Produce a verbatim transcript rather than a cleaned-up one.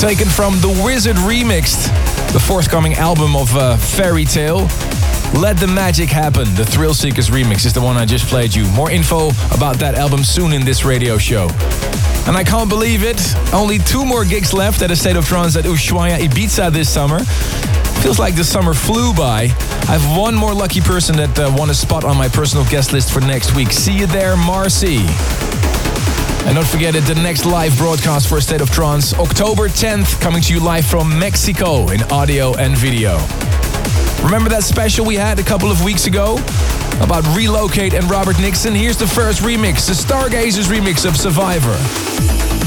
taken from The Wizard Remixed, the forthcoming album of uh, Fairy Tale. Let the Magic Happen, the Thrill Seekers remix is the one I just played you. More info about that album soon in this radio show. And I can't believe it, only two more gigs left at A State of Trance at Ushuaia Ibiza this summer. Feels like the summer flew by. I have one more lucky person that uh, won a spot on my personal guest list for next week. See you there, Marcy. And don't forget it, the next live broadcast for A State of Trance, October tenth, coming to you live from Mexico in audio and video. Remember that special we had a couple of weeks ago about Relocate and Robert Nixon? Here's the first remix, the Stargazers remix of Survivor.